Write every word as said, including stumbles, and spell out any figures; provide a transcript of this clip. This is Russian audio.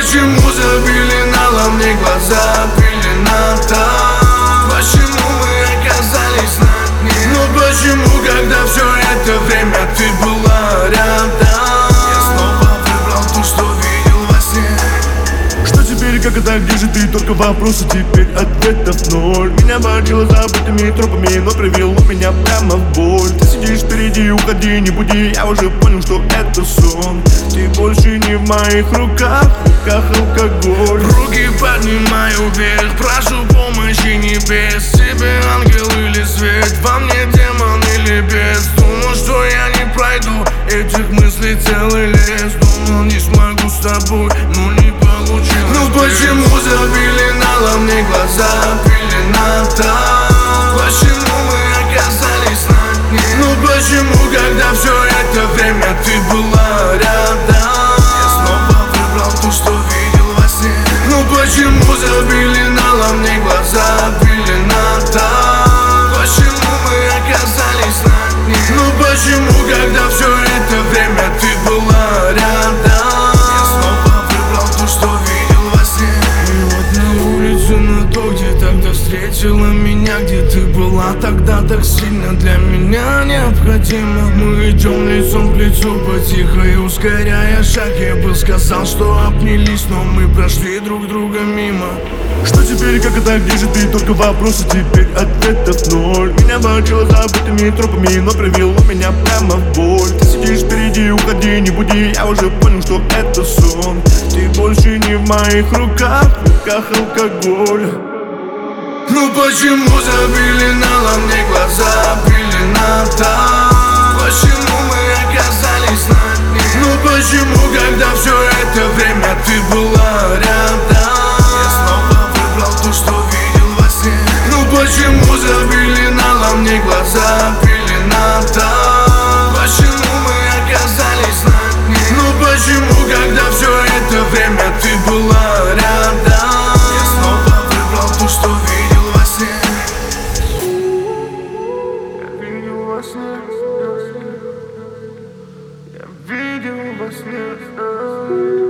почему запеленала мне глаза пелена-то? Почему мы оказались на дне? Ну почему, когда все это время ты была рядом? Я снова выбрал то, что видел во сне. Что теперь, как это, где же ты? Только вопросы, теперь ответов ноль. Меня водило забытыми тропами, но привело меня прямо в боль. Ты сидишь впереди, уходи, не буди. Я уже понял, что это сон. Ты больше не в моих руках, в руках алкоголь. Руки поднимаю вверх, прошу помощи небес. Тебе ангел или свет, во мне демон или бес. Думал, что я не пройду этих мыслей целый лес. Думал, не смогу с тобой, но не получилось. Ну почему запеленала мне глаза пелена-то? Почему мы оказались на дне? Ну почему, когда все это время ты была рядом? Я снова выбрал то, что видел во сне. Ну почему запеленала мне глаза пелена-то? Почему мы оказались на дне? Ну почему, когда все это время ты была рядом? Я снова выбрал то, что видел во сне. И вот на улицу, на то, где тогда встретила меня, где ты была тогда так сильно для меня необходима. Мы идем лицом к лицу, потихо и ускоряя шаг. Я бы сказал, что обнялись, но мы прошли друг друга мимо. Что теперь, как это, где же ты? Только вопросы, теперь ответов ноль. Меня водило забытыми тропами, но привело меня прямо в боль. Ты сидишь впереди, уходи, не буди. Я уже понял, что это сон. Ты больше не в моих руках, в руках алкоголь. Ну почему запеленала мне глаза пелена-то? Почему мы оказались на дне? Ну почему, когда все это время ты была рядом? Я снова выбрал то, что видел во сне. Ну почему запеленала мне глаза пелена-то? Почему мы оказались на дне? Ну почему, когда все это время ты была рядом? Я снова выбрал то, что видел во сне. Я видел во сне. Я видел во сне.